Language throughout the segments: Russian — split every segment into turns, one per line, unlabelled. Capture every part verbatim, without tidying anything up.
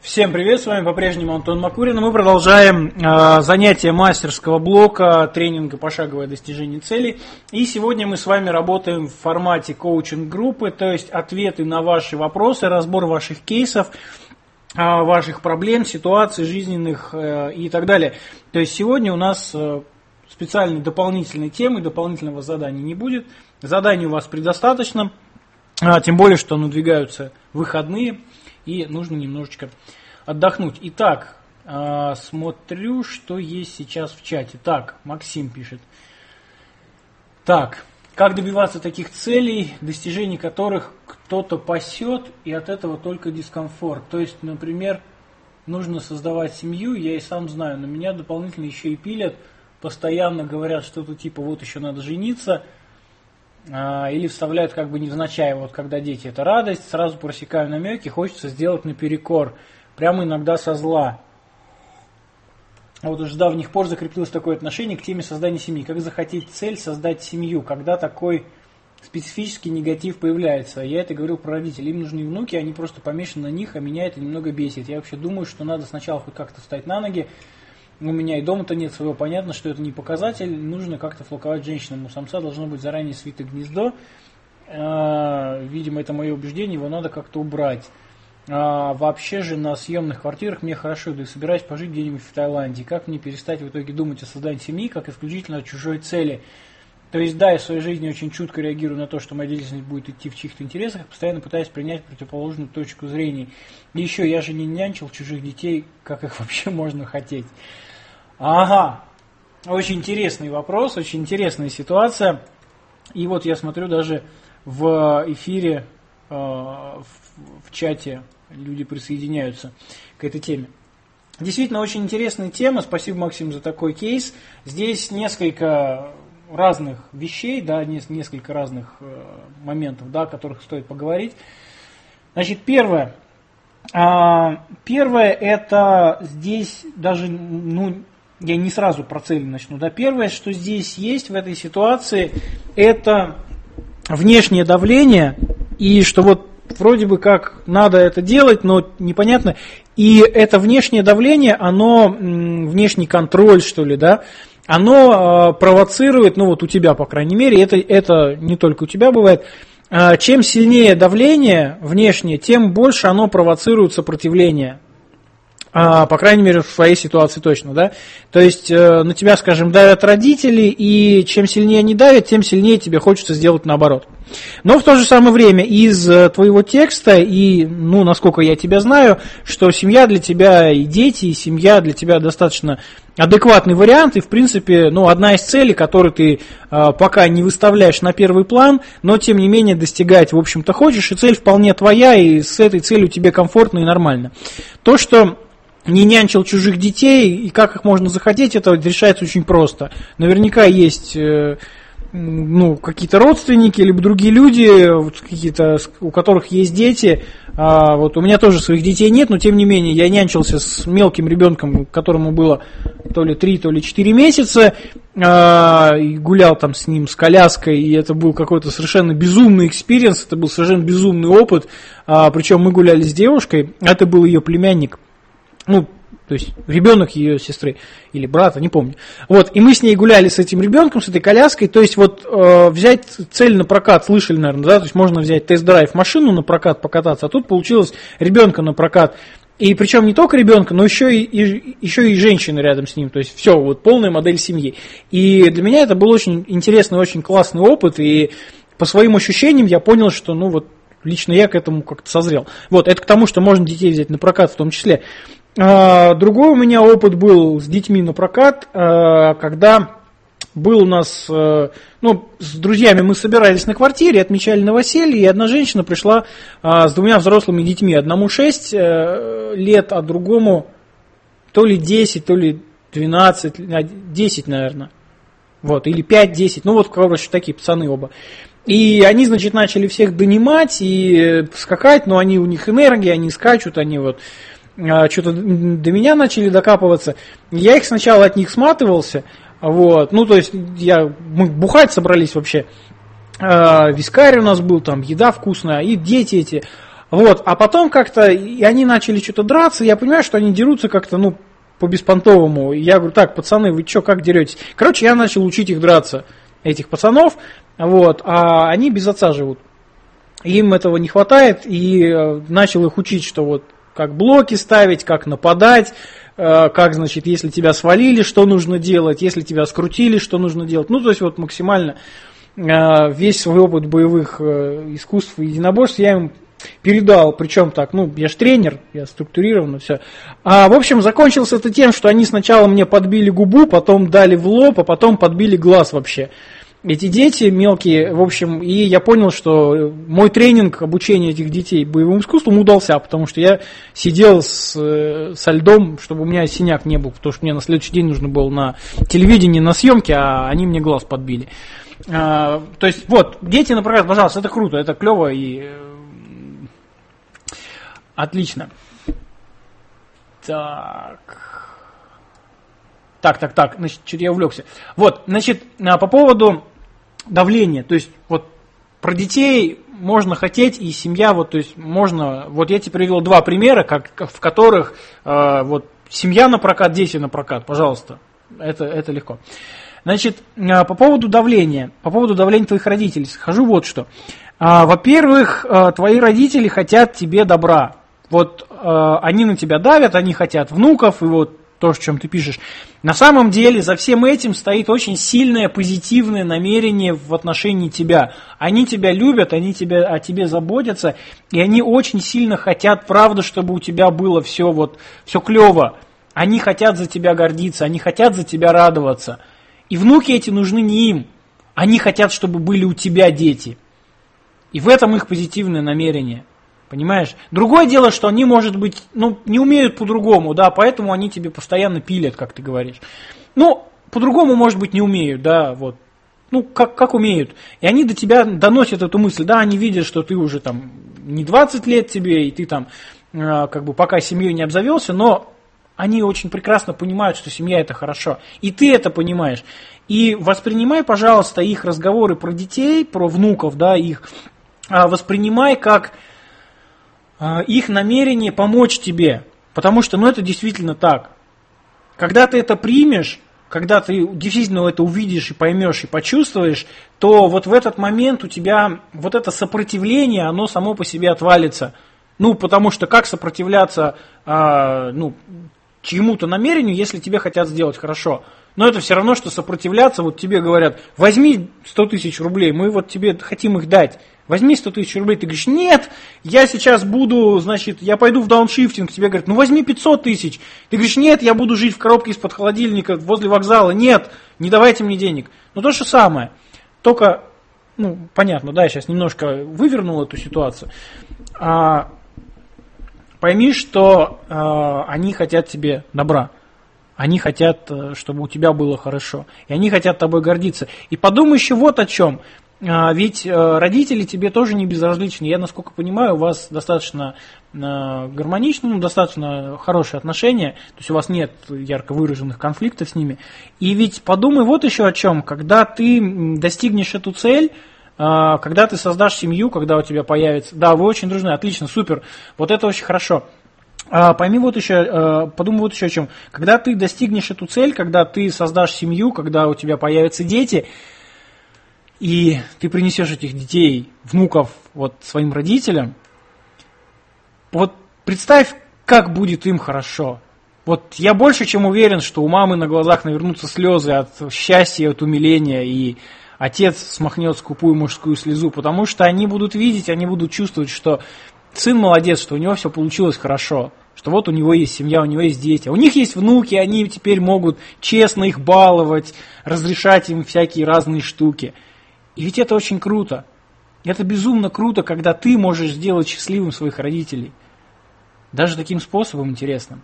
Всем привет, с вами по-прежнему Антон Макурин. Мы продолжаем э, занятия мастерского блока тренинга «Пошаговое достижение целей». И сегодня мы с вами работаем в формате коучинг-группы, то есть ответы на ваши вопросы, разбор ваших кейсов, э, ваших проблем, ситуаций жизненных э, и так далее. То есть сегодня у нас э, специальной дополнительной темы, дополнительного задания не будет. Заданий у вас предостаточно, э, тем более, что надвигаются выходные. И нужно немножечко отдохнуть. Итак, э, смотрю, что есть сейчас в чате. Так, Максим пишет. Так, как добиваться таких целей, достижений которых кто-то пасет, и от этого только дискомфорт? То есть, например, нужно создавать семью, я и сам знаю, но меня дополнительно еще и пилят, постоянно говорят что-то типа вот еще надо жениться, или вставляют как бы невзначай, вот когда дети это радость, сразу просекаю намеки, хочется сделать наперекор, прямо иногда со зла. Вот уже с давних пор закрепилось такое отношение к теме создания семьи. Как захотеть цель создать семью, когда такой специфический негатив появляется? Я это говорил про родителей, им нужны внуки, они просто помешаны на них, а меня это немного бесит. Я вообще думаю, что надо сначала хоть как-то встать на ноги. У меня и дома-то нет своего, понятно, что это не показатель, нужно как-то флоковать женщинам. У самца должно быть заранее свито гнездо, видимо, это мое убеждение, его надо как-то убрать. А вообще же на съемных квартирах мне хорошо, да и собираюсь пожить где-нибудь в Таиланде. Как мне перестать в итоге думать о создании семьи, как исключительно о чужой цели? То есть да, я в своей жизни очень чутко реагирую на то, что моя деятельность будет идти в чьих-то интересах, постоянно пытаюсь принять противоположную точку зрения. И еще, я же не нянчил чужих детей, как их вообще можно хотеть? Ага, очень интересный вопрос, очень интересная ситуация. И вот я смотрю даже в эфире, э, в, в чате люди присоединяются к этой теме. Действительно очень интересная тема, спасибо, Максим, за такой кейс. Здесь несколько разных вещей, да, несколько разных э, моментов, да, о которых стоит поговорить. Значит, первое. Э, первое это здесь даже, ну, я не сразу про цели начну. Да. Первое, что здесь есть в этой ситуации, это внешнее давление, и что вот вроде бы как надо это делать, но непонятно. И это внешнее давление, оно, внешний контроль, что ли, да, оно провоцирует, ну вот у тебя, по крайней мере, это, это не только у тебя бывает, чем сильнее давление внешнее, тем больше оно провоцирует сопротивление. А, по крайней мере, в своей ситуации точно, да. То есть э, на тебя, скажем, давят родители, и чем сильнее они давят, тем сильнее тебе хочется сделать наоборот. Но в то же самое время из э, твоего текста, и, ну, насколько я тебя знаю, что семья для тебя и дети, и семья для тебя достаточно адекватный вариант, и, в принципе, ну, одна из целей, которую ты э, пока не выставляешь на первый план, но, тем не менее, достигать, в общем-то, хочешь, и цель вполне твоя, и с этой целью тебе комфортно и нормально. То, что не нянчил чужих детей, и как их можно захотеть, это решается очень просто. Наверняка есть э, ну, какие-то родственники, либо другие люди, вот, какие-то, у которых есть дети. А, вот, у меня тоже своих детей нет, но тем не менее я нянчился с мелким ребенком, которому было то ли три, то ли четыре месяца, а, и гулял там с ним, с коляской, и это был какой-то совершенно безумный экспириенс, это был совершенно безумный опыт, а, причем мы гуляли с девушкой, это был ее племянник. Ну, то есть ребенок ее сестры или брата, не помню. Вот, и мы с ней гуляли с этим ребенком, с этой коляской. То есть вот э, взять цель на прокат, слышали, наверное, да, то есть можно взять тест-драйв машину на прокат, покататься, а тут получилось ребенка на прокат. И причем не только ребенка, но еще и, и, еще и женщины рядом с ним. То есть все, вот полная модель семьи. И для меня это был очень интересный, очень классный опыт. И по своим ощущениям я понял, что, ну вот, лично я к этому как-то созрел. Вот, это к тому, что можно детей взять на прокат в том числе. Другой у меня опыт был с детьми на прокат, когда был у нас, ну, с друзьями мы собирались на квартире, отмечали новоселье, и одна женщина пришла с двумя взрослыми детьми, одному шесть лет, а другому то ли десять, то ли двенадцать, десять, наверное, вот, или пять-десять, ну вот, короче, такие пацаны оба. И они, значит, начали всех донимать и скакать, но они, у них энергия, они скачут, они вот что-то до меня начали докапываться. Я их сначала от них сматывался, вот, ну, то есть, я, мы бухать собрались вообще, вискарь у нас был, там, еда вкусная, и дети эти, Вот, а потом как-то, и они начали что-то драться, я понимаю, что они дерутся как-то, ну, по-беспонтовому. Я говорю, так, пацаны, вы что, как деретесь? Короче, я начал учить их драться, этих пацанов, вот, а они без отца живут. Им этого не хватает, и начал их учить, что вот как блоки ставить, как нападать, как, значит, если тебя свалили, что нужно делать, если тебя скрутили, что нужно делать. Ну, то есть вот максимально весь свой опыт боевых искусств и единоборств я им передал, причем так, ну, я же тренер, я структурированно все. А, в общем, закончилось это тем, что они сначала мне подбили губу, потом дали в лоб, а потом подбили глаз вообще. Эти дети мелкие, в общем, и я понял, что мой тренинг обучения этих детей боевым искусством удался, потому что я сидел с, со льдом, чтобы у меня синяк не был, потому что мне на следующий день нужно было на телевидении, на съемке, а они мне глаз подбили. А, то есть, вот, дети, например, пожалуйста, это круто, это клево и отлично. Так. Так, так, так, значит, что-то я увлекся. Вот, значит, по поводу давления, то есть, вот, про детей можно хотеть, и семья, вот, то есть, можно, вот я тебе привел два примера, как, в которых, э, вот, семья на прокат, дети на прокат, пожалуйста, это, это легко. Значит, э, по поводу давления, по поводу давления твоих родителей, скажу вот что. Э, во-первых, э, твои родители хотят тебе добра, вот, э, они на тебя давят, они хотят внуков, и вот, то, о чем ты пишешь. На самом деле за всем этим стоит очень сильное позитивное намерение в отношении тебя. Они тебя любят, они тебя, о тебе заботятся, и они очень сильно хотят, правда, чтобы у тебя было все, вот, все клево. Они хотят за тебя гордиться, они хотят за тебя радоваться. И внуки эти нужны не им. Они хотят, чтобы были у тебя дети. И в этом их позитивное намерение. Понимаешь? Другое дело, что они, может быть, ну, не умеют по-другому, да, поэтому они тебе постоянно пилят, как ты говоришь. Ну, по-другому, может быть, не умеют, да, вот. Ну, как, как умеют. И они до тебя доносят эту мысль, да, они видят, что ты уже там не двадцать лет тебе, и ты там, э, как бы, пока семьей не обзавелся, но они очень прекрасно понимают, что семья это хорошо. И ты это понимаешь. И воспринимай, пожалуйста, их разговоры про детей, про внуков, да, их, э, воспринимай как их намерение помочь тебе, потому что, ну, это действительно так. Когда ты это примешь, когда ты действительно это увидишь и поймешь и почувствуешь, то вот в этот момент у тебя вот это сопротивление, оно само по себе отвалится. Ну, потому что как сопротивляться, а, ну, чьему-то намерению, если тебе хотят сделать хорошо? Но это все равно, что сопротивляться, вот тебе говорят, возьми сто тысяч рублей, мы вот тебе хотим их дать. Возьми сто тысяч рублей, ты говоришь, нет, я сейчас буду, значит, я пойду в дауншифтинг, тебе говорят, ну возьми пятьсот тысяч. Ты говоришь, нет, я буду жить в коробке из-под холодильника возле вокзала, нет, не давайте мне денег. Ну то же самое, только, ну понятно, да, я сейчас немножко вывернул эту ситуацию. А, пойми, что а, они хотят тебе добра. Они хотят, чтобы у тебя было хорошо. И они хотят тобой гордиться. И подумай еще вот о чем. Ведь родители тебе тоже не безразличны. Я, насколько понимаю, у вас достаточно гармоничные, ну, достаточно хорошие отношения. То есть у вас нет ярко выраженных конфликтов с ними. И ведь подумай вот еще о чем. Когда ты достигнешь эту цель, когда ты создашь семью, когда у тебя появится... Да, вы очень дружны, отлично, супер. Вот это очень хорошо. Пойми вот еще, подумай вот еще о чем. Когда ты достигнешь эту цель, когда ты создашь семью, когда у тебя появятся дети, и ты принесешь этих детей, внуков вот своим родителям, вот представь, как будет им хорошо. Вот я больше чем уверен, что у мамы на глазах навернутся слезы от счастья, от умиления, и отец смахнет скупую мужскую слезу, потому что они будут видеть, они будут чувствовать, что сын молодец, что у него все получилось хорошо, что вот у него есть семья, у него есть дети. У них есть внуки, они теперь могут честно их баловать, разрешать им всякие разные штуки. И ведь это очень круто. Это безумно круто, когда ты можешь сделать счастливым своих родителей. Даже таким способом интересным.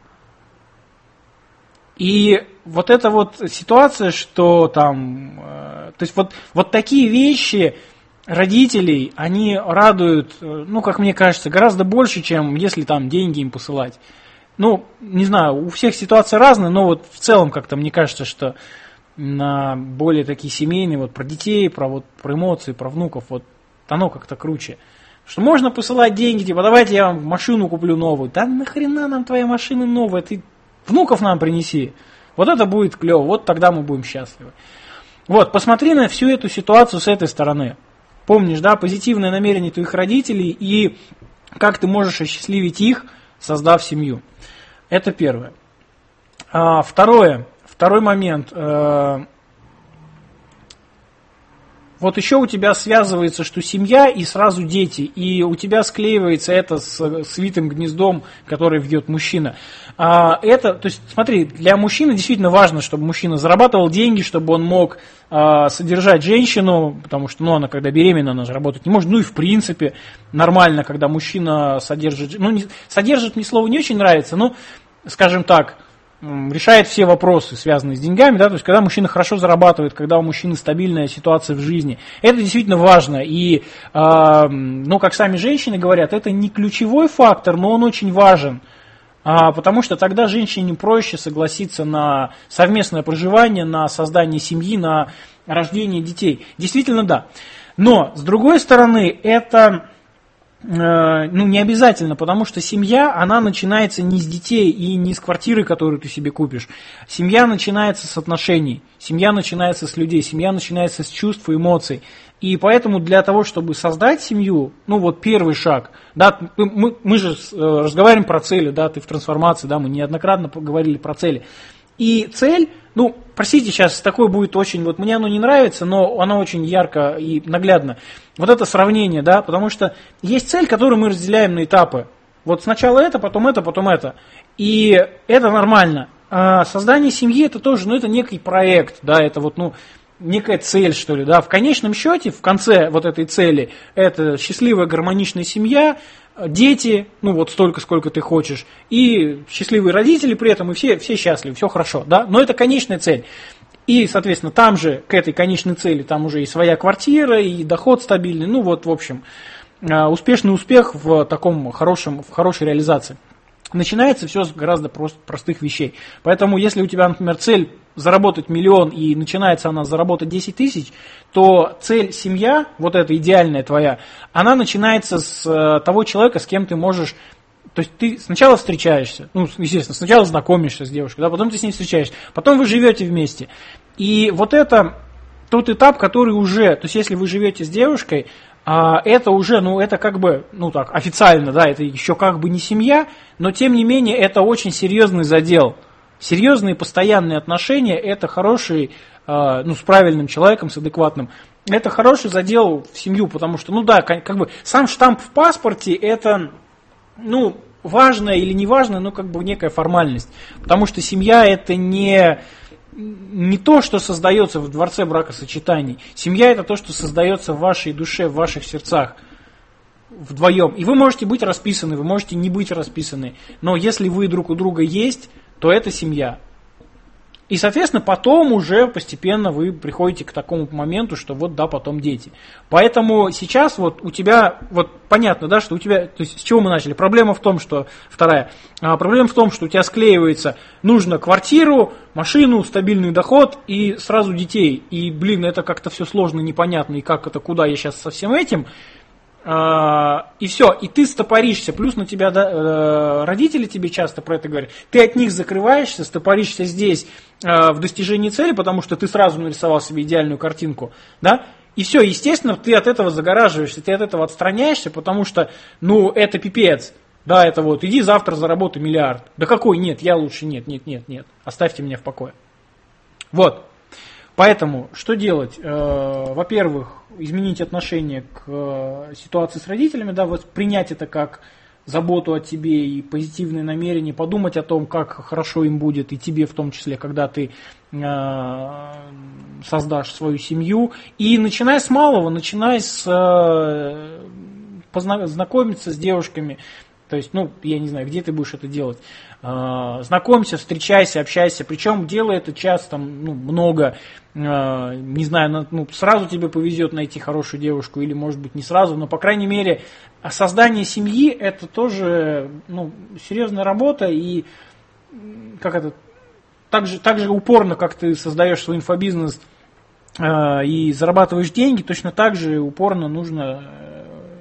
И вот эта вот ситуация, что там... Э, то есть вот, вот такие вещи... Родителей, они радуют, ну, как мне кажется, гораздо больше, чем если там деньги им посылать. Ну, не знаю, у всех ситуации разные, но вот в целом как-то мне кажется, что на более такие семейные, вот про детей, про, вот, про эмоции, про внуков, вот оно как-то круче. Что можно посылать деньги, типа, давайте я вам машину куплю новую. Да нахрена нам твоя машина новая, ты внуков нам принеси. Вот это будет клево, вот тогда мы будем счастливы. Вот, посмотри на всю эту ситуацию с этой стороны. Помнишь, да, позитивное намерение твоих родителей и как ты можешь осчастливить их, создав семью. Это первое. А, второе, второй момент. А, вот еще у тебя связывается, что семья и сразу дети, и у тебя склеивается это с свитым гнездом, который вьет мужчина. А, это, то есть, смотри, для мужчины действительно важно, чтобы мужчина зарабатывал деньги, чтобы он мог а, содержать женщину, потому что, ну, она когда беременна, она же работать не может. Ну и в принципе нормально, когда мужчина содержит, ну, не, содержит мне слово не очень нравится, но, скажем так, решает все вопросы, связанные с деньгами, да, то есть когда мужчина хорошо зарабатывает, когда у мужчины стабильная ситуация в жизни, это действительно важно. И, э, ну, как сами женщины говорят, это не ключевой фактор, но он очень важен, а, потому что тогда женщине проще согласиться на совместное проживание, на создание семьи, на рождение детей. Действительно, да. Но, с другой стороны, это... Ну, не обязательно, потому что семья, она начинается не с детей и не с квартиры, которую ты себе купишь. Семья начинается с отношений, семья начинается с людей, семья начинается с чувств и эмоций. И поэтому для того, чтобы создать семью, ну вот первый шаг, да, мы, мы же разговариваем про цели, да, ты в трансформации, да, мы неоднократно говорили про цели. И цель, ну, простите, сейчас такое будет очень, вот мне оно не нравится, но оно очень ярко и наглядно. Вот это сравнение, да, потому что есть цель, которую мы разделяем на этапы. Вот сначала это, потом это, потом это. И это нормально. А создание семьи это тоже, ну, это некий проект, да, это вот, ну, некая цель, что ли, да. В конечном счете, в конце вот этой цели, это счастливая, гармоничная семья, дети, ну вот столько, сколько ты хочешь, и счастливые родители при этом, и все, все счастливы, все хорошо, да, но это конечная цель. И, соответственно, там же, к этой конечной цели, там уже и своя квартира, и доход стабильный, ну вот, в общем, успешный успех в таком хорошем, в хорошей реализации. Начинается все с гораздо прост, простых вещей. Поэтому, если у тебя, например, цель заработать миллион, и начинается она заработать десять тысяч, то цель семья, вот эта идеальная твоя, она начинается с того человека, с кем ты можешь... То есть ты сначала встречаешься, ну, естественно, сначала знакомишься с девушкой, да, потом ты с ней встречаешься, потом вы живете вместе. И вот это тот этап, который уже... То есть если вы живете с девушкой, это уже, ну, это как бы, ну так, официально, да, это еще как бы не семья, но тем не менее это очень серьезный задел. Серьезные постоянные отношения – это хороший, ну, с правильным человеком, с адекватным, это хороший задел в семью, потому что, ну да, как бы сам штамп в паспорте – это, ну, важная или не важная, но как бы некая формальность, потому что семья – это не... не то, что создается в дворце бракосочетаний. Семья – это то, что создается в вашей душе, в ваших сердцах вдвоем. И вы можете быть расписаны, вы можете не быть расписаны. Но если вы друг у друга есть, то это семья. И, соответственно, потом уже постепенно вы приходите к такому моменту, что вот, да, потом дети. Поэтому сейчас вот у тебя, вот понятно, да, что у тебя, то есть с чего мы начали? Проблема в том, что, вторая, а, проблема в том, что у тебя склеивается, нужно квартиру, машину, стабильный доход и сразу детей. И, блин, это как-то все сложно, непонятно, и как это, куда я сейчас со всем этим. И все, и ты стопоришься, плюс на тебя, да, родители тебе часто про это говорят, ты от них закрываешься, стопоришься здесь в достижении цели, потому что ты сразу нарисовал себе идеальную картинку, да, и все, естественно, ты от этого загораживаешься, ты от этого отстраняешься, потому что, ну, это пипец, да, это вот, иди завтра заработай миллиард, да какой, нет, я лучше, нет, нет, нет, нет, оставьте меня в покое, вот. Поэтому, что делать? Э, во-первых, изменить отношение к э, ситуации с родителями, да, вот принять это как заботу о тебе и позитивные намерения, подумать о том, как хорошо им будет, и тебе в том числе, когда ты э, создашь свою семью. И начинай с малого, начинай с э, познакомиться с девушками. То есть, ну, я не знаю, где ты будешь это делать. Знакомься, встречайся, общайся. Причем делай это часто, ну, много. Не знаю, ну, сразу тебе повезет найти хорошую девушку или, может быть, не сразу. Но, по крайней мере, создание семьи – это тоже, ну, серьезная работа. И как это, так же, так же упорно, как ты создаешь свой инфобизнес и зарабатываешь деньги, точно так же упорно нужно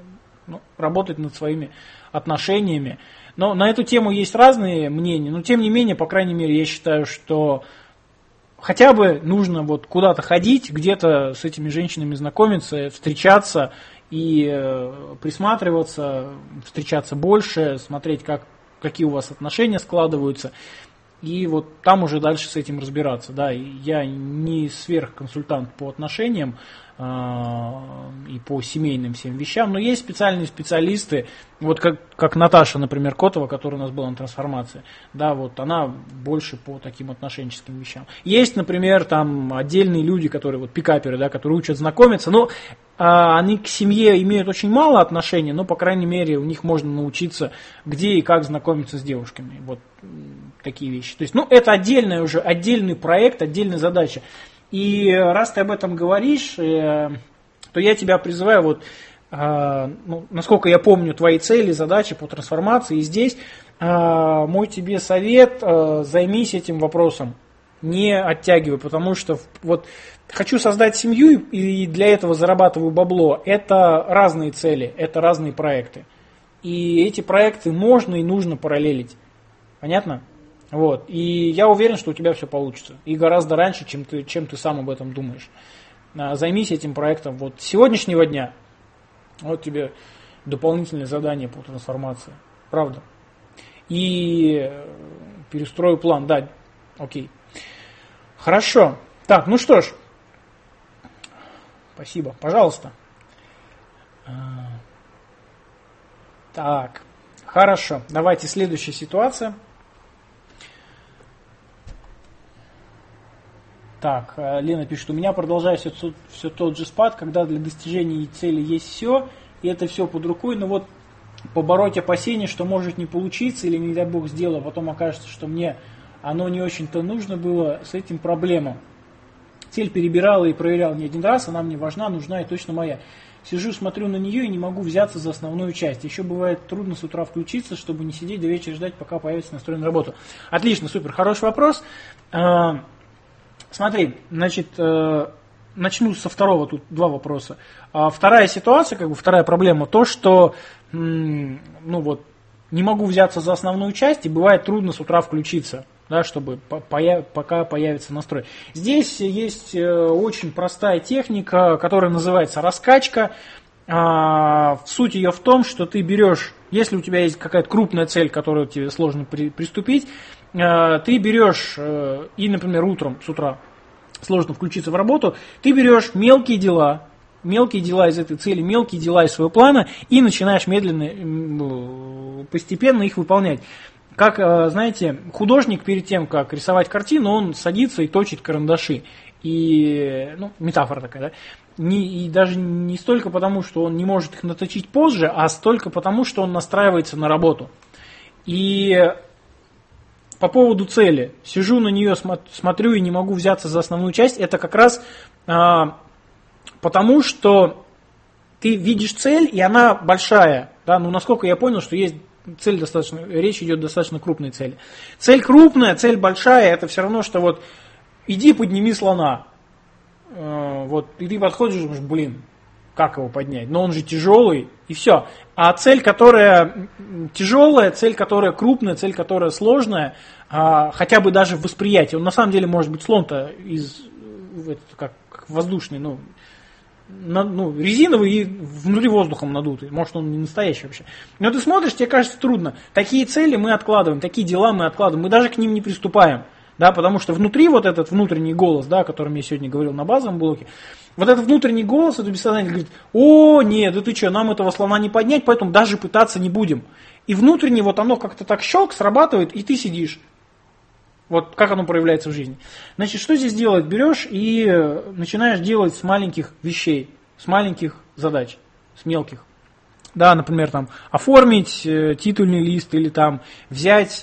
ну, работать над своими отношениями. Но на эту тему есть разные мнения, но тем не менее, по крайней мере, я считаю, что хотя бы нужно вот куда-то ходить, где-то с этими женщинами знакомиться, встречаться и э, присматриваться, встречаться больше, смотреть, как, какие у вас отношения складываются. И вот там уже дальше с этим разбираться. Да. Я не сверхконсультант по отношениям э, и по семейным всем вещам, но есть специальные специалисты, вот как, как Наташа, например, Котова, которая у нас была на трансформации. Да, вот она больше по таким отношенческим вещам. Есть, например, там отдельные люди, которые вот пикаперы, да, которые учат знакомиться, но э, они к семье имеют очень мало отношений, но, по крайней мере, у них можно научиться, где и как знакомиться с девушками. Вот такие вещи. То есть, ну, это отдельный уже, отдельный проект, отдельная задача. И раз ты об этом говоришь, э, то я тебя призываю, вот, э, ну, насколько я помню твои цели, задачи по трансформации, и здесь э, мой тебе совет, э, займись этим вопросом, не оттягивай, потому что вот хочу создать семью и для этого зарабатываю бабло. Это разные цели, это разные проекты. И эти проекты можно и нужно параллелить. Понятно? Вот. И я уверен, что у тебя все получится. И гораздо раньше, чем ты, чем ты сам об этом думаешь. Займись этим проектом вот с сегодняшнего дня. Вот тебе дополнительное задание по трансформации. Правда. И перестрою план. Да, окей. Хорошо. Так, ну что ж. Спасибо. Пожалуйста. Так. Хорошо. Давайте следующая ситуация. Так, Лена пишет, у меня продолжается все, все тот же спад, когда для достижения цели есть все, и это все под рукой, но вот побороть опасения, что может не получиться, или не дай бог сделаю, а потом окажется, что мне оно не очень-то нужно было, с этим проблема. Цель перебирала и проверяла не один раз, она мне важна, нужна и точно моя. Сижу, смотрю на нее и не могу взяться за основную часть. Еще бывает трудно с утра включиться, чтобы не сидеть до вечера ждать, пока появится настрой на работу. Отлично, супер, хороший вопрос. Смотри, значит, начну со второго, тут два вопроса. Вторая ситуация, как бы вторая проблема, то, что, ну вот, не могу взяться за основную часть, и бывает трудно с утра включиться, да, чтобы появ, пока появится настрой. Здесь есть очень простая техника, которая называется раскачка. Суть ее в том, что ты берешь, если у тебя есть какая-то крупная цель, к которой тебе сложно при, приступить, ты берешь, и, например, утром, с утра сложно включиться в работу, ты берешь мелкие дела, мелкие дела из этой цели, мелкие дела из своего плана и начинаешь медленно, постепенно их выполнять. Как, знаете, художник перед тем, как рисовать картину, он садится и точит карандаши. И, ну, метафора такая, да? Не, и даже не столько потому, что он не может их наточить позже, а столько потому, что он настраивается на работу. И по поводу цели. Сижу на нее, смотрю и не могу взяться за основную часть. Это как раз а, потому, что ты видишь цель, и она большая. Да? Ну, насколько я понял, что есть цель достаточно, речь идет о достаточно крупной цели. Цель крупная, цель большая, это все равно, что вот иди подними слона. А, вот, и ты подходишь и думаешь, блин, как его поднять? Но он же тяжелый, и все. А цель, которая тяжелая, цель, которая крупная, цель, которая сложная, а, хотя бы даже в восприятии, он на самом деле может быть слон-то из, это, как, как воздушный, ну, на, ну, резиновый и внутри воздухом надутый. Может, он не настоящий вообще. Но ты смотришь, тебе кажется трудно. Такие цели мы откладываем, такие дела мы откладываем, мы даже к ним не приступаем. Да, потому что внутри вот этот внутренний голос, да, о котором я сегодня говорил на базовом блоке, вот этот внутренний голос, это бессознательно говорит, о, нет, да ты что, нам этого слона не поднять, поэтому даже пытаться не будем. И внутренне вот оно как-то так щелк, срабатывает, и ты сидишь. Вот как оно проявляется в жизни. Значит, что здесь делать? Берешь и начинаешь делать с маленьких вещей, с маленьких задач, с мелких. Да, например, там, оформить титульный лист или там взять...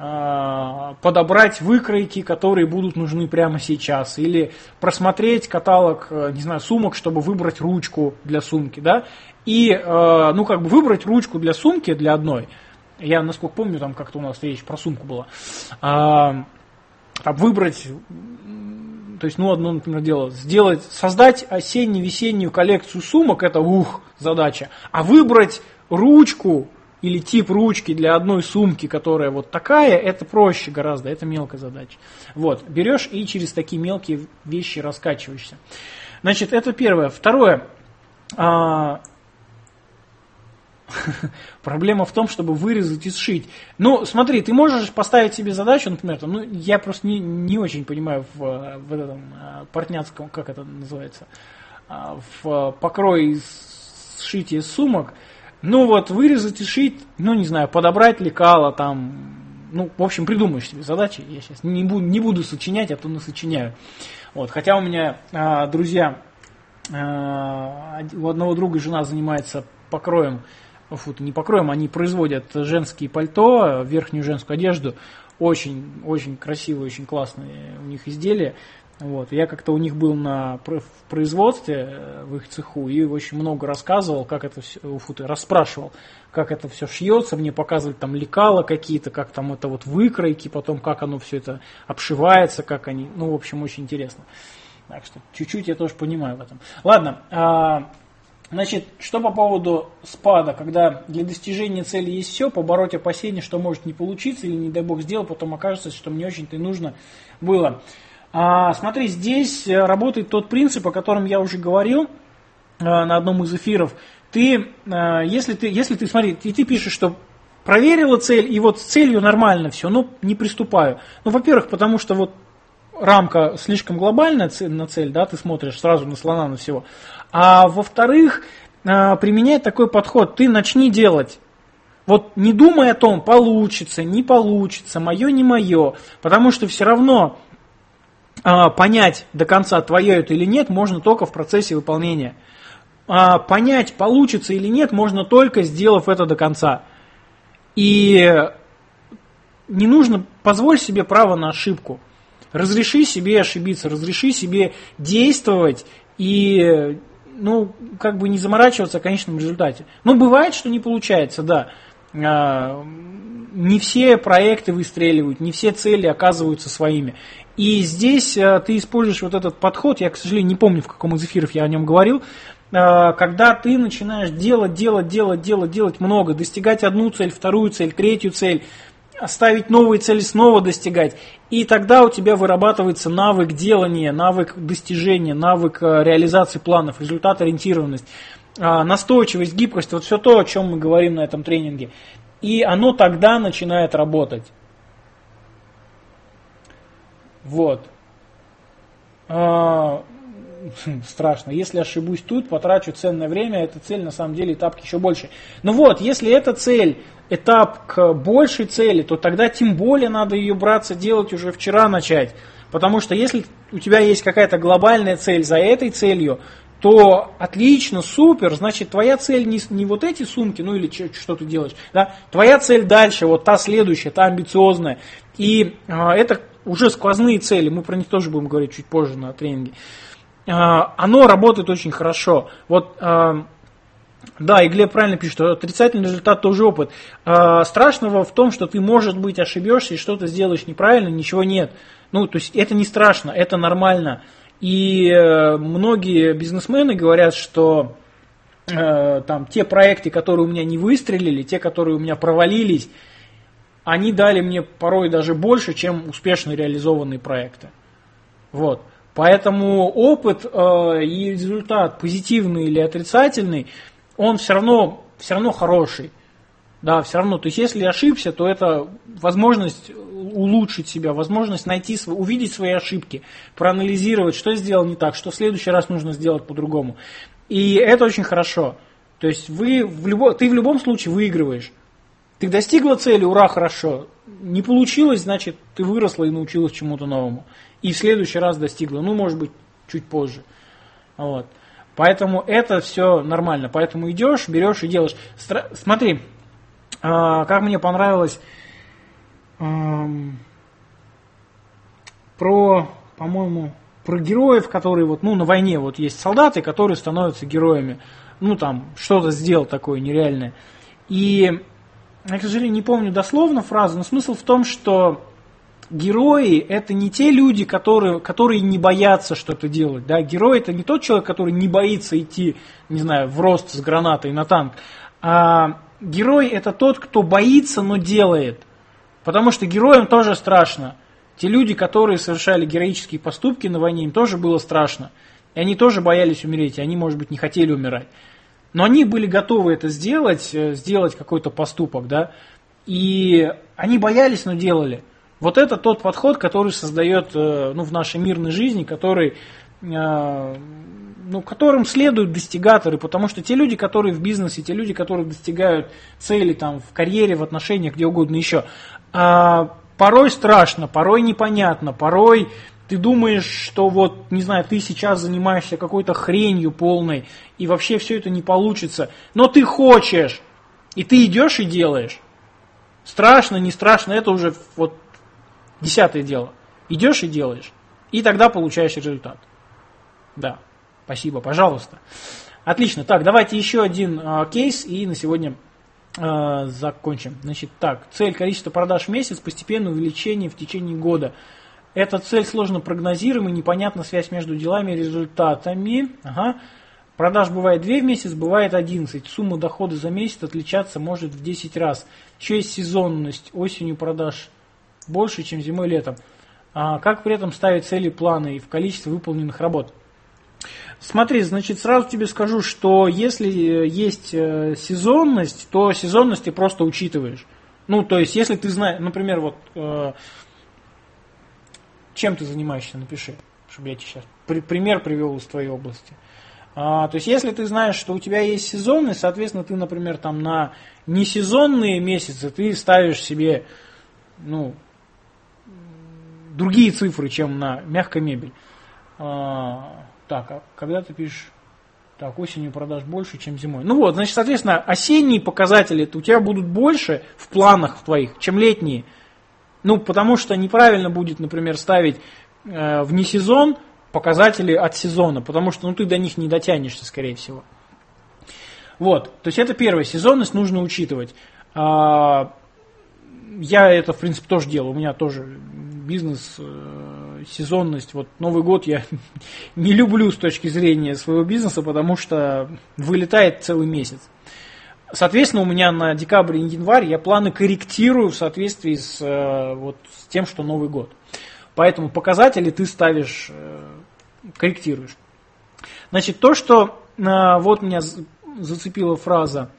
подобрать выкройки, которые будут нужны прямо сейчас, или просмотреть каталог, не знаю, сумок, чтобы выбрать ручку для сумки, да, и, ну, как бы выбрать ручку для сумки, для одной, я, насколько помню, там как-то у нас речь про сумку была, а, выбрать, то есть, ну, одно, например, дело, сделать, создать осенне-весеннюю коллекцию сумок, это, ух, задача, а выбрать ручку или тип ручки для одной сумки, которая вот такая, это проще гораздо, это мелкая задача. Вот, берешь и через такие мелкие вещи раскачиваешься. Значит, это первое. Второе. А, проблема в том, чтобы вырезать и сшить. Ну, смотри, ты можешь поставить себе задачу, например, там, ну, я просто не, не очень понимаю в, в этом портняцком, как это называется, в покрое и сшитие сумок. Ну вот, вырезать и сшить, ну не знаю, подобрать лекало там, ну, в общем, придумаешь себе задачи. Я сейчас не буду, не буду сочинять, а то насочиняю. Вот, хотя у меня а, друзья, а, у одного друга жена занимается покроем, фу, не покроем, они производят женские пальто, верхнюю женскую одежду. Очень, очень красивые, очень классные у них изделия. Вот. Я как-то у них был на в производстве в их цеху и очень много рассказывал, как это все, фу, расспрашивал, как это все шьется, мне показывали там лекала какие-то, как там это вот выкройки, потом как оно все это обшивается, как они, ну в общем очень интересно. Так что чуть-чуть я тоже понимаю в этом. Ладно, а, значит, что по поводу спада, когда для достижения цели есть все, побороть опасения, что может не получиться или не дай бог сделал, потом окажется, что мне очень-то и нужно было. А, смотри, здесь работает тот принцип, о котором я уже говорил а, на одном из эфиров. Ты, а, если ты, если ты, смотри, и ты пишешь, что проверила цель, и вот с целью нормально все, ну, не приступаю. Ну, во-первых, потому что вот рамка слишком глобальная на цель, да, ты смотришь сразу на слона, на всего. А во-вторых, а, применяй такой подход, ты начни делать. Вот не думай о том, получится, не получится, мое, не мое, потому что все равно понять до конца, твое это или нет, можно только в процессе выполнения. Понять, получится или нет, можно только сделав это до конца. И не нужно, позволь себе право на ошибку. Разреши себе ошибиться, разреши себе действовать и, ну, как бы не заморачиваться о конечном результате. Но бывает, что не получается, да. Не все проекты выстреливают, не все цели оказываются своими. И здесь а, ты используешь вот этот подход, я, к сожалению, не помню, в каком из эфиров я о нем говорил, а, когда ты начинаешь делать, делать, делать, делать, делать много, достигать одну цель, вторую цель, третью цель, ставить новые цели, снова достигать. И тогда у тебя вырабатывается навык делания, навык достижения, навык а, реализации планов, результат-ориентированность, а, настойчивость, гибкость, вот все то, о чем мы говорим на этом тренинге. И оно тогда начинает работать. Вот. А, страшно. Если ошибусь тут, потрачу ценное время, эта цель на самом деле этап еще больше. Ну вот, если эта цель, этап к большей цели, то тогда тем более надо ее браться делать уже вчера начать. Потому что если у тебя есть какая-то глобальная цель за этой целью, то отлично, супер, значит, твоя цель не, не вот эти сумки, ну или что, что ты делаешь, да, твоя цель дальше, вот та следующая, та амбициозная. И а, это уже сквозные цели, мы про них тоже будем говорить чуть позже на тренинге. А, оно работает очень хорошо. Вот, а, да, и Глеб правильно пишет, что отрицательный результат тоже опыт. А, страшного в том, что ты, может быть, ошибешься и что-то сделаешь неправильно, ничего нет. Ну, то есть это не страшно, это нормально. И э, многие бизнесмены говорят, что э, там, те проекты, которые у меня не выстрелили, те, которые у меня провалились, они дали мне порой даже больше, чем успешно реализованные проекты. Вот. Поэтому опыт э, и результат, позитивный или отрицательный, он все равно, все равно хороший. Да, все равно. То есть, если ошибся, то это возможность улучшить себя, возможность найти, увидеть свои ошибки, проанализировать, что сделал не так, что в следующий раз нужно сделать по-другому. И это очень хорошо. То есть, вы в любо, ты в любом случае выигрываешь. Ты достигла цели, ура, хорошо. Не получилось, значит, ты выросла и научилась чему-то новому. И в следующий раз достигла. Ну, может быть, чуть позже. Вот. Поэтому это все нормально. Поэтому идешь, берешь и делаешь. Стра- Смотри, а, как мне понравилось а, про, по-моему, про героев, которые вот, ну, на войне вот есть солдаты, которые становятся героями. Ну, там, что-то сделал такое нереальное. И я, к сожалению, не помню дословно фразу, но смысл в том, что герои – это не те люди, которые, которые не боятся что-то делать. Да? Герой – это не тот человек, который не боится идти, не знаю, в рост с гранатой на танк, А герой это тот, кто боится, но делает. Потому что героям тоже страшно. Те люди, которые совершали героические поступки на войне, им тоже было страшно. И они тоже боялись умереть, и они, может быть, не хотели умирать. Но они были готовы это сделать, сделать какой-то поступок, да. И они боялись, но делали. Вот это тот подход, который создает, ну, в нашей мирной жизни, который, ну, которым следуют достигаторы, потому что те люди, которые в бизнесе, те люди, которые достигают цели там, в карьере, в отношениях, где угодно еще, порой страшно, порой непонятно, порой ты думаешь, что вот, не знаю, ты сейчас занимаешься какой-то хренью полной, и вообще все это не получится, но ты хочешь, и ты идешь и делаешь. Страшно, не страшно, это уже вот десятое дело. Идешь и делаешь, и тогда получаешь результат. Да, спасибо, пожалуйста. Отлично, так, давайте еще один э, кейс, и на сегодня э, закончим. Значит, так, цель количества продаж в месяц, постепенное увеличение в течение года. Эта цель сложно прогнозируема, непонятна связь между делами и результатами. Ага. Продаж бывает два в месяц, бывает одиннадцать. Сумма дохода за месяц отличаться может в десять раз. Еще есть сезонность. Осенью продаж больше, чем зимой и летом. А как при этом ставить цели, планы и в количестве выполненных работ? Смотри, значит, сразу тебе скажу, что если есть сезонность, то сезонность ты просто учитываешь. Ну, то есть, если ты знаешь, например, вот... Чем ты занимаешься, напиши, чтобы я тебе сейчас при, пример привел из твоей области. А, то есть, если ты знаешь, что у тебя есть сезонность, соответственно, ты, например, там на несезонные месяцы ты ставишь себе, ну, другие цифры, чем на мягкой мебель. А, так, а когда ты пишешь, так, осенью продаж больше, чем зимой. Ну вот, значит, соответственно, осенние показатели у тебя будут больше в планах в твоих, чем летние. Ну, потому что неправильно будет, например, ставить э, в несезон показатели от сезона, потому что ну, ты до них не дотянешься, скорее всего. Вот, то есть это первое, сезонность нужно учитывать. А, я это, в принципе, тоже делаю, у меня тоже бизнес, э, сезонность. Вот Новый год я не люблю с точки зрения своего бизнеса, потому что вылетает целый месяц. Соответственно, у меня на декабрь и январь я планы корректирую в соответствии с, вот, с тем, что Новый год. Поэтому показатели ты ставишь, корректируешь. Значит, то, что вот меня зацепила фраза,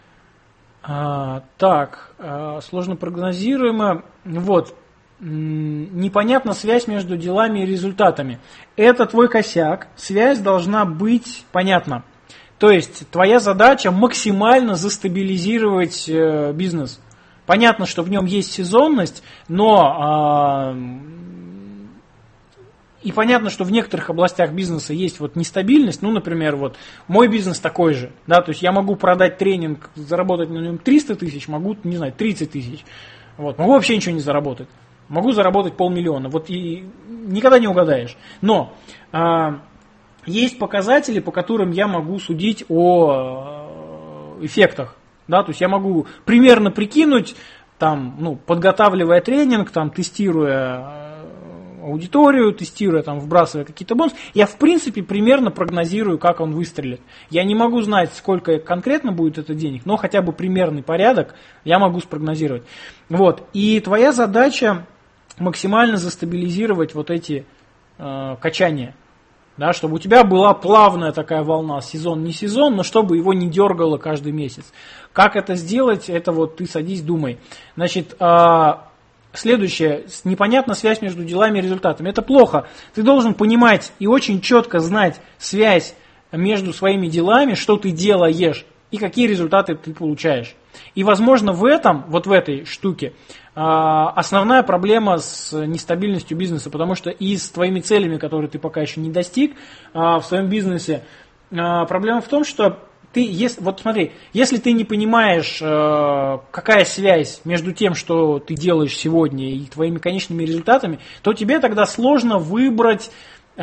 так, сложно прогнозируемо, вот, непонятна связь между делами и результатами. Это твой косяк, связь должна быть понятна. То есть твоя задача максимально застабилизировать э, бизнес. Понятно, что в нем есть сезонность, но э, и понятно, что в некоторых областях бизнеса есть вот нестабильность. Ну, например, вот мой бизнес такой же. Да, то есть я могу продать тренинг, заработать на нем триста тысяч, могу, не знаю, тридцать тысяч. Вот, могу вообще ничего не заработать. Могу заработать полмиллиона. Вот и никогда не угадаешь. Но... Э, Есть показатели, по которым я могу судить о эффектах. Да? То есть я могу примерно прикинуть, там, ну, подготавливая тренинг, там, тестируя аудиторию, тестируя, там, вбрасывая какие-то бонусы, я в принципе примерно прогнозирую, как он выстрелит. Я не могу знать, сколько конкретно будет это денег, но хотя бы примерный порядок я могу спрогнозировать. Вот. И твоя задача максимально застабилизировать вот эти э, качания. Да, чтобы у тебя была плавная такая волна, сезон не сезон, но чтобы его не дергало каждый месяц. Как это сделать, это вот ты садись, думай. Значит, следующее, непонятна связь между делами и результатами. Это плохо. Ты должен понимать и очень четко знать связь между своими делами, что ты делаешь и какие результаты ты получаешь. И, возможно, в этом, вот в этой штуке, основная проблема с нестабильностью бизнеса, потому что и с твоими целями, которые ты пока еще не достиг в своем бизнесе, проблема в том, что ты, если, вот смотри, если ты не понимаешь, какая связь между тем, что ты делаешь сегодня, и твоими конечными результатами, то тебе тогда сложно выбрать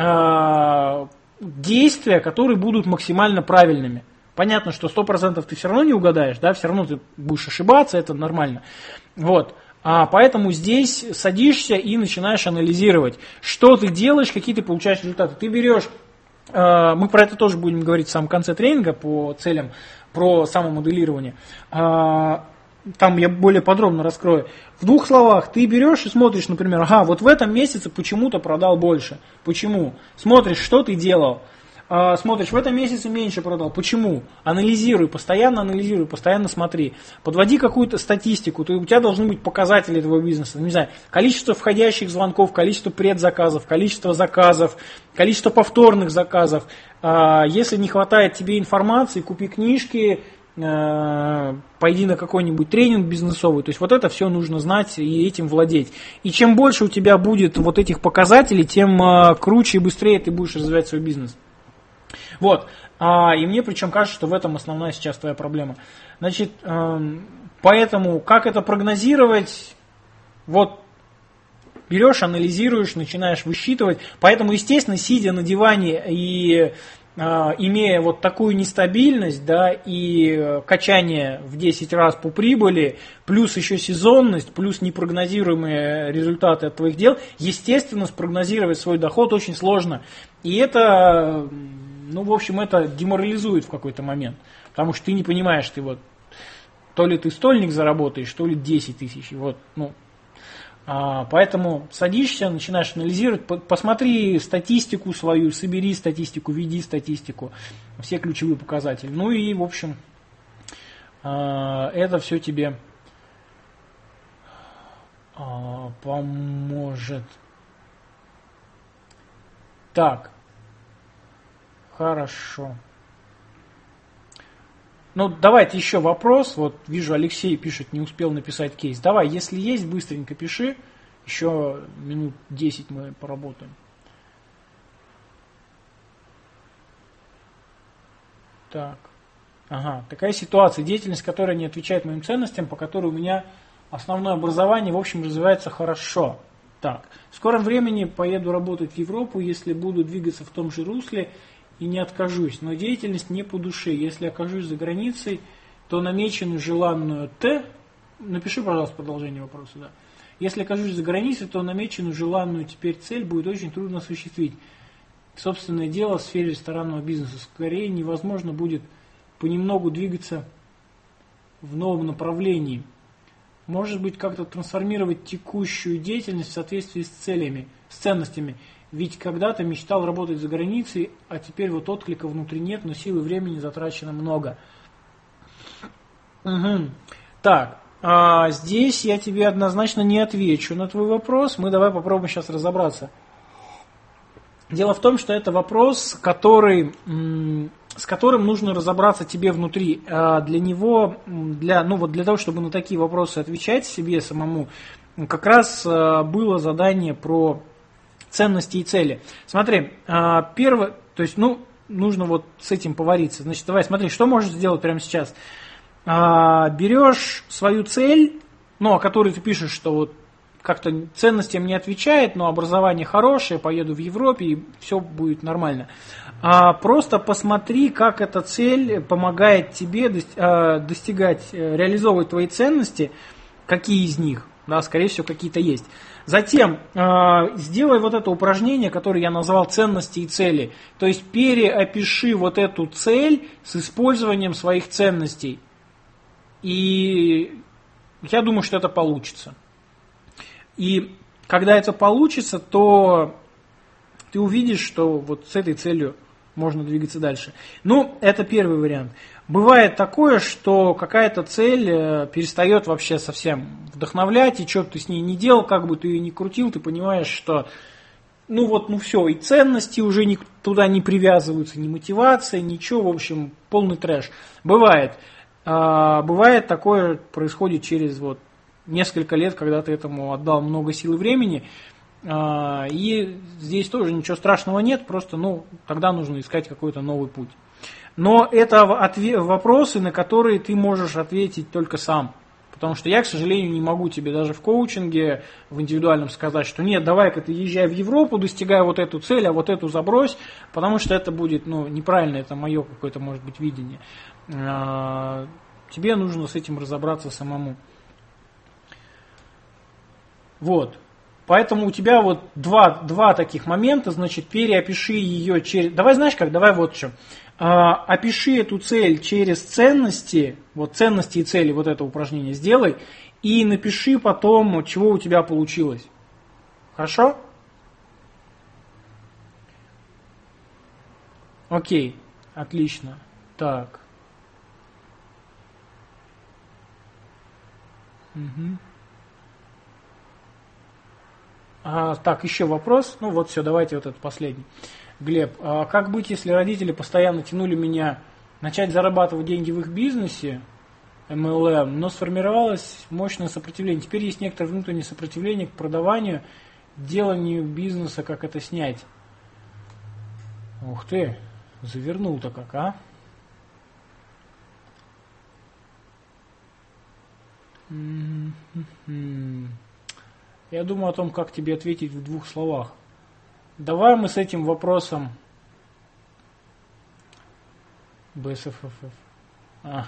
действия, которые будут максимально правильными. Понятно, что сто процентов ты все равно не угадаешь, да, все равно ты будешь ошибаться, это нормально. Вот. А поэтому здесь садишься и начинаешь анализировать, что ты делаешь, какие ты получаешь результаты. Ты берешь мы про это тоже будем говорить в самом конце тренинга по целям, про самомоделирование. Там я более подробно раскрою. В двух словах, ты берешь и смотришь, например, ага, вот в этом месяце почему-то продал больше. Почему? Смотришь, что ты делал. Смотришь, в этом месяце меньше продал. Почему? Анализируй, постоянно анализируй, постоянно смотри. Подводи какую-то статистику. Ты, у тебя должны быть показатели твоего бизнеса. Не знаю, количество входящих звонков, количество предзаказов, количество заказов, количество повторных заказов. Если не хватает тебе информации, купи книжки, пойди на какой-нибудь тренинг бизнесовый. То есть вот это все нужно знать и этим владеть. И чем больше у тебя будет вот этих показателей, тем круче и быстрее ты будешь развивать свой бизнес. Вот, а, и мне причем кажется, что в этом основная сейчас твоя проблема. Значит, э, поэтому как это прогнозировать? Вот, берешь, анализируешь, начинаешь высчитывать. Поэтому, естественно, сидя на диване и э, имея вот такую нестабильность, да, и качание в десять раз по прибыли, плюс еще сезонность, плюс непрогнозируемые результаты от твоих дел, естественно, спрогнозировать свой доход очень сложно. И это... Ну, в общем, это деморализует в какой-то момент. Потому что ты не понимаешь, ты вот то ли ты стольник заработаешь, то ли десять тысяч. Вот, ну, а, поэтому садишься, начинаешь анализировать, по, посмотри статистику свою, собери статистику, веди статистику, все ключевые показатели. Ну и, в общем, а, это все тебе а, поможет. Так. Хорошо. Ну, давайте еще вопрос. Вот вижу, Алексей пишет, не успел написать кейс. Давай, если есть, быстренько пиши. Еще минут десять мы поработаем. Так. Ага, такая ситуация. Деятельность, которая не отвечает моим ценностям, по которой у меня основное образование, в общем, развивается хорошо. Так. В скором времени поеду работать в Европу, если буду двигаться в том же русле и не откажусь, но деятельность не по душе. Если окажусь за границей, то намеченную желанную Т, напиши, пожалуйста, продолжение вопроса, да. Если окажусь за границей, то намеченную желанную теперь цель будет очень трудно осуществить. Собственное дело в сфере ресторанного бизнеса. Скорее невозможно будет понемногу двигаться в новом направлении. Может быть, как-то трансформировать текущую деятельность в соответствии с целями, с ценностями. Ведь когда-то мечтал работать за границей, а теперь вот отклика внутри нет, но сил и времени затрачено много. Угу. Так, а здесь я тебе однозначно не отвечу на твой вопрос. Мы давай попробуем сейчас разобраться. Дело в том, что это вопрос, который, с которым нужно разобраться тебе внутри. А для него, для, ну вот для того, чтобы на такие вопросы отвечать себе самому, как раз было задание про ценности и цели. Смотри, первое, то есть, ну, нужно вот с этим повариться. Значит, давай, смотри, что можешь сделать прямо сейчас. Берешь свою цель, ну, о которой ты пишешь, что вот как-то ценностям не отвечает, но образование хорошее, поеду в Европе и все будет нормально. А просто посмотри, как эта цель помогает тебе достигать, реализовывать твои ценности, какие из них, да, скорее всего, какие-то есть. Затем э, сделай вот это упражнение, которое я назвал ценности и цели. То есть переопиши вот эту цель с использованием своих ценностей. И я думаю, что это получится. И когда это получится, то ты увидишь, что вот с этой целью можно двигаться дальше. Ну, это первый вариант. Бывает такое, что какая-то цель перестает вообще совсем вдохновлять, и что бы ты с ней не делал, как бы ты ее ни крутил, ты понимаешь, что ну вот, ну все, и ценности уже ни, туда не привязываются, ни мотивация, ничего, в общем, полный трэш. Бывает. А, бывает такое, происходит через вот несколько лет, когда ты этому отдал много сил и времени, а, и здесь тоже ничего страшного нет, просто, ну, тогда нужно искать какой-то новый путь. Но это вопросы, на которые ты можешь ответить только сам. Потому что я, к сожалению, не могу тебе даже в коучинге, в индивидуальном сказать, что нет, давай-ка ты езжай в Европу, достигай вот эту цель, а вот эту забрось, потому что это будет ну, неправильно, это мое какое-то, может быть, видение. Тебе нужно с этим разобраться самому. Вот. Поэтому у тебя вот два, два таких момента, значит, переопиши ее через... Давай, знаешь как, давай вот что. А, опиши эту цель через ценности, вот ценности и цели, вот это упражнение сделай, и напиши потом, чего у тебя получилось. Хорошо? Окей, отлично. Так. Угу. А, так, еще вопрос. Ну вот все, давайте вот этот последний. Глеб, а как быть, если родители постоянно тянули меня начать зарабатывать деньги в их бизнесе, эм эл эм, но сформировалось мощное сопротивление. Теперь есть некоторое внутреннее сопротивление к продаванию, деланию бизнеса, как это снять. Ух ты, завернул-то как, а? Я думаю о том, как тебе ответить в двух словах. Давай мы с этим вопросом... бэ эс эф эф эф. А.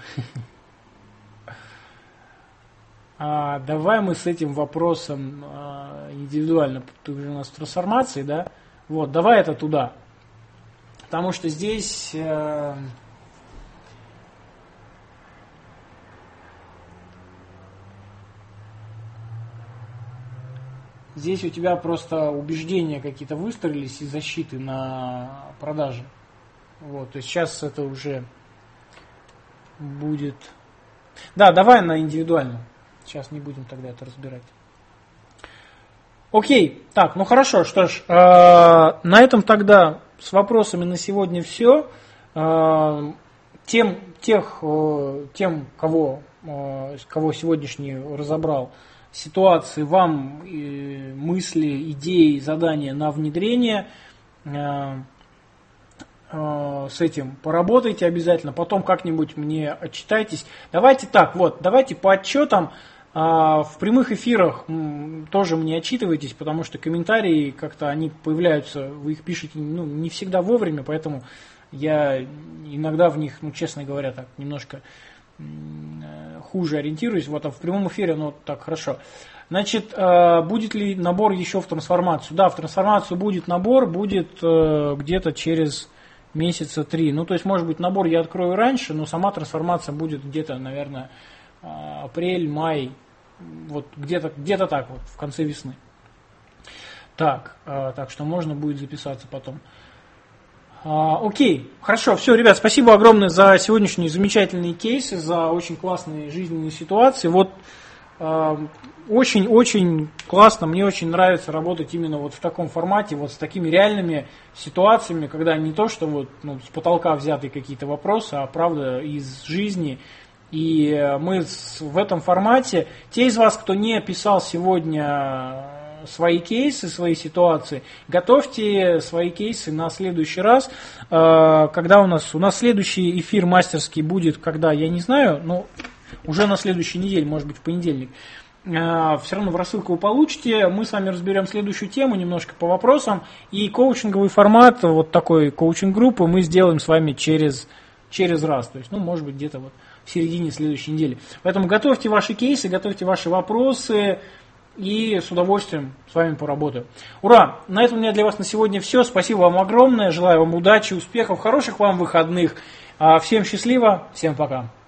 А, давай мы с этим вопросом а, индивидуально. Ты уже у нас в трансформации, да? Вот, давай это туда. Потому что здесь... А, Здесь у тебя просто убеждения какие-то выстроились и защиты на продаже. Вот, то есть сейчас это уже будет... Да, давай на индивидуальном. Сейчас не будем тогда это разбирать. Окей, так, ну хорошо, что ж, э, на этом тогда с вопросами на сегодня все. Э, тем, тех, э, тем, кого, э, кого сегодняшний разобрал, ситуации, вам э, мысли, идеи, задания на внедрение. Э, э, с этим поработайте обязательно. Потом как-нибудь мне отчитайтесь. Давайте так, вот, давайте по отчетам э, в прямых эфирах м, тоже мне отчитывайтесь, потому что комментарии как-то они появляются, вы их пишете ну, не всегда вовремя, поэтому я иногда в них, ну, честно говоря, так немножко хуже ориентируюсь, вот, а в прямом эфире, ну, так хорошо. Значит, будет ли набор еще в трансформацию? Да, в трансформацию будет набор, будет где-то через месяца три. Ну, то есть, может быть, набор я открою раньше, но сама трансформация будет где-то, наверное, апрель, май, вот где-то где-то так вот, в конце весны. Так, так что можно будет записаться потом. А, окей, хорошо, все, ребят, спасибо огромное за сегодняшние замечательные кейсы, за очень классные жизненные ситуации. Вот очень-очень а, классно, мне очень нравится работать именно вот в таком формате, вот с такими реальными ситуациями, когда не то, что вот ну, с потолка взятые какие-то вопросы, а правда из жизни. И мы с, в этом формате, те из вас, кто не писал сегодня свои кейсы, свои ситуации, готовьте свои кейсы на следующий раз, когда у нас, у нас следующий эфир мастерский будет, когда, я не знаю, но уже на следующей неделе, может быть в понедельник, все равно в рассылку вы получите, мы с вами разберем следующую тему немножко по вопросам, и коучинговый формат, вот такой коучинг-группы мы сделаем с вами через, через раз, то есть, ну, может быть, где-то вот в середине следующей недели. Поэтому готовьте ваши кейсы, готовьте ваши вопросы, и с удовольствием с вами поработаю. Ура! На этом у меня для вас на сегодня все. Спасибо вам огромное. Желаю вам удачи, успехов, хороших вам выходных. Всем счастливо. Всем пока.